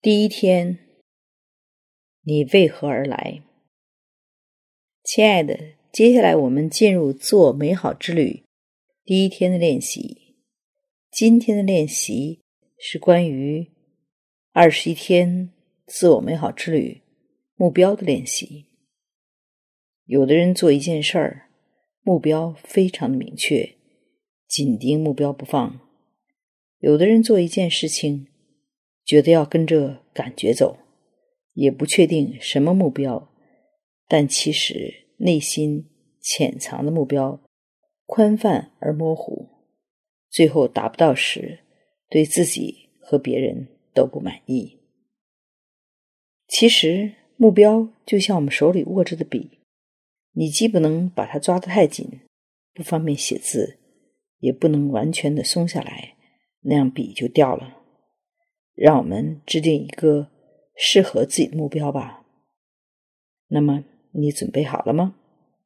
第一天，你为何而来？亲爱的，接下来我们进入做美好之旅第一天的练习。今天的练习是关于21天自我美好之旅目标的练习。有的人做一件事儿，目标非常的明确，紧盯目标不放；有的人做一件事情，觉得要跟着感觉走，也不确定什么目标，但其实内心潜藏的目标宽泛而模糊，最后达不到时，对自己和别人都不满意。其实目标就像我们手里握着的笔，你既不能把它抓得太紧，不方便写字，也不能完全的松下来，那样笔就掉了。让我们制定一个适合自己的目标吧。那么你准备好了吗？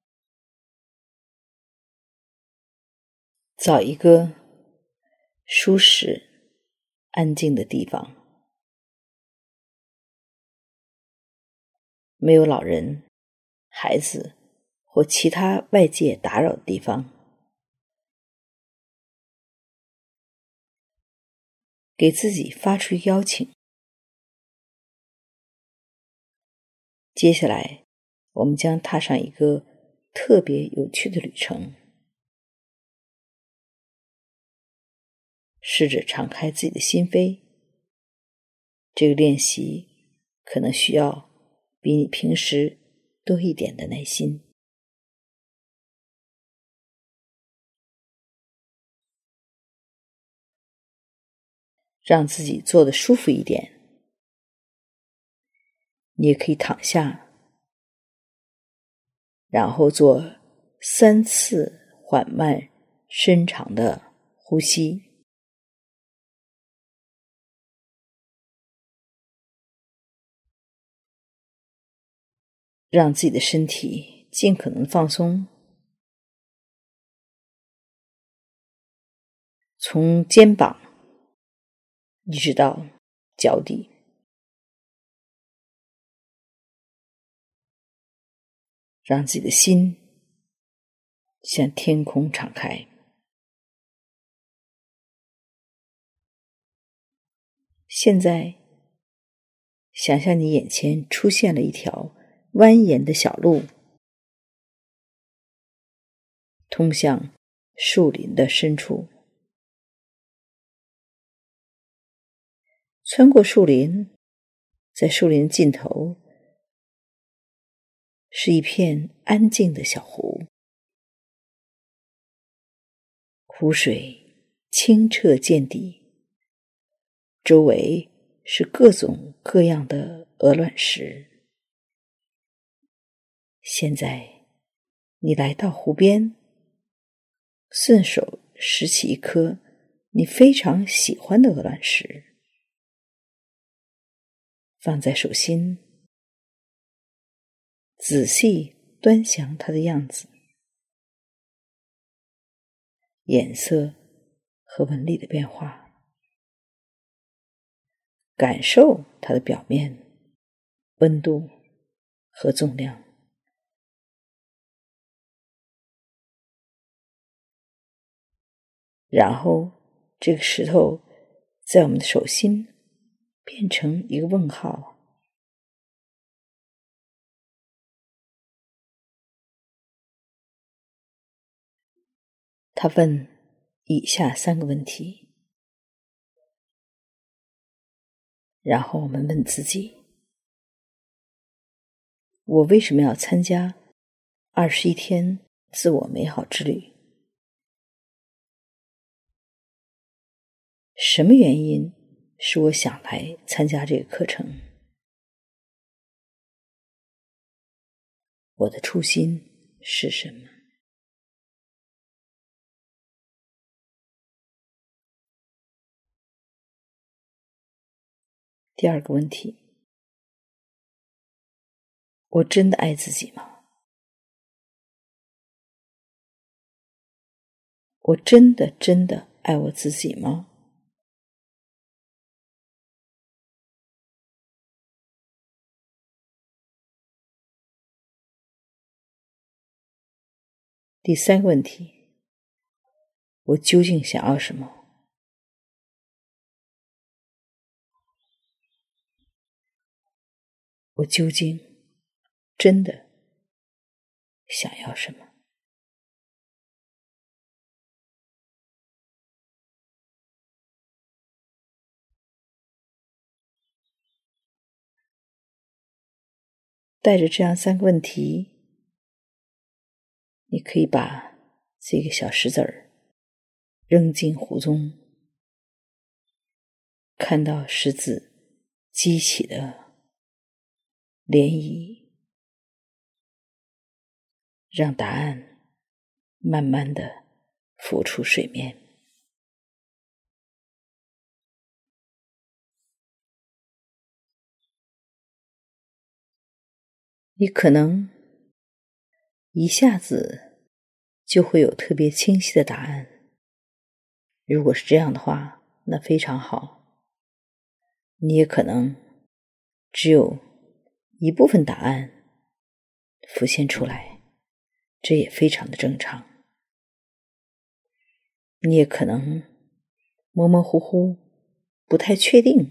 找一个舒适安静的地方，没有老人、孩子或其他外界打扰的地方，给自己发出邀请。接下来我们将踏上一个特别有趣的旅程，试着敞开自己的心扉。这个练习可能需要比你平时多一点的耐心。让自己坐得舒服一点，你也可以躺下，然后做3次缓慢深长的呼吸。让自己的身体尽可能放松，从肩膀一直到脚底。让自己的心向天空敞开。现在想象你眼前出现了一条蜿蜒的小路，通向树林的深处。穿过树林，在树林尽头是一片安静的小湖，湖水清澈见底，周围是各种各样的鹅卵石。现在你来到湖边，顺手拾起一颗你非常喜欢的鹅卵石，放在手心，仔细端详它的样子，颜色和纹理的变化，感受它的表面、温度和重量。然后这个石头在我们的手心变成一个问号。他问以下3个问题，然后我们问自己：我为什么要参加21天自我美好之旅？什么原因使我想来参加这个课程？我的初心是什么？第2个问题，我真的爱自己吗？我真的爱我自己吗？ 第3个问题，我究竟想要什么？我究竟真的想要什么？带着这样3个问题，你可以把这个小石子儿扔进湖中，看到石子激起的涟漪，让答案慢慢地浮出水面。你可能一下子就会有特别清晰的答案，如果是这样的话，那非常好。你也可能只有一部分答案浮现出来，这也非常的正常。你也可能模模糊糊，不太确定，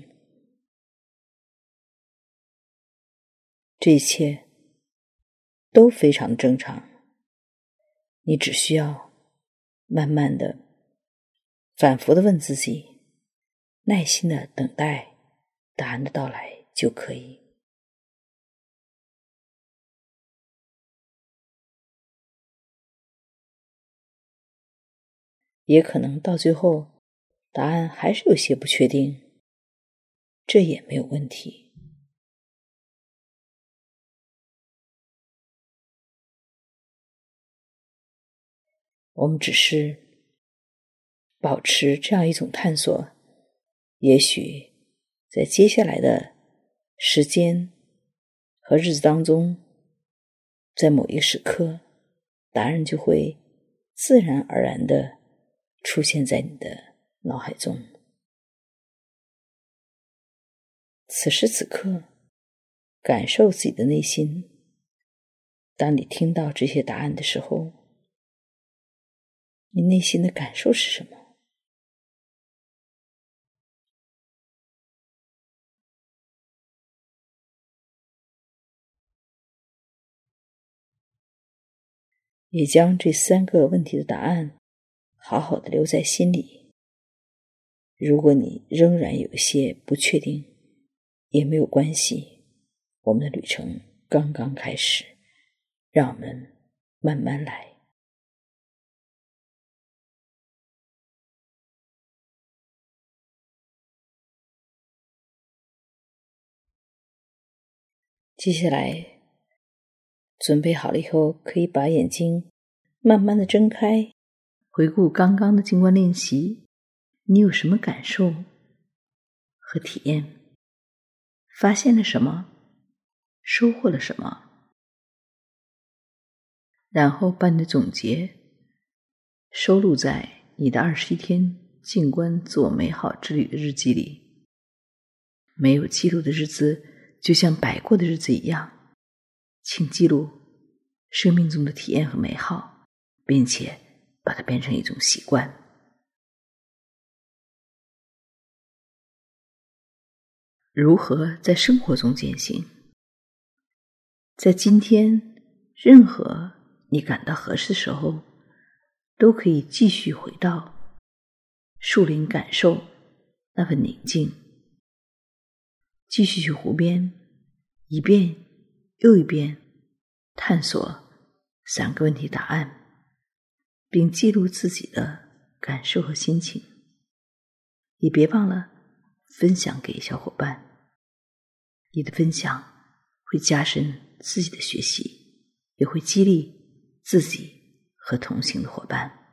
这一切都非常正常。你只需要慢慢的、反复的问自己，耐心的等待答案的到来就可以。也可能到最后答案还是有些不确定，这也没有问题。我们只是保持这样一种探索，也许在接下来的时间和日子当中，在某一个时刻，答案就会自然而然地出现在你的脑海中。此时此刻，感受自己的内心，当你听到这些答案的时候，你内心的感受是什么？也将这3个问题的答案好好的留在心里。如果你仍然有些不确定，也没有关系，我们的旅程刚刚开始，让我们慢慢来。接下来准备好了以后，可以把眼睛慢慢的睁开，回顾刚刚的静观练习，你有什么感受和体验？发现了什么？收获了什么？然后把你的总结收录在你的21天静观自我美好之旅的日记里。没有记录的日子就像白过的日子一样，请记录生命中的体验和美好，并且把它变成一种习惯。如何在生活中践行？在今天任何你感到合适的时候，都可以继续回到树林，感受那份宁静，继续去湖边，一遍又一遍探索3个问题答案，并记录自己的感受和心情。也别忘了分享给小伙伴，你的分享会加深自己的学习，也会激励自己和同行的伙伴。